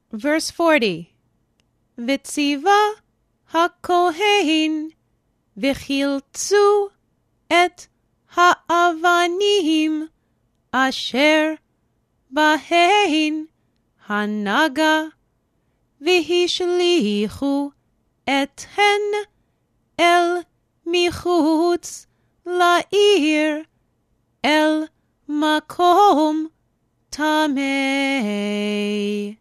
Verse 40. V'tziva hakohen v'chiltzu et ha'avanim asher bahen hanaga v'hishlichu ethen el michutz la'ir el makom tameh.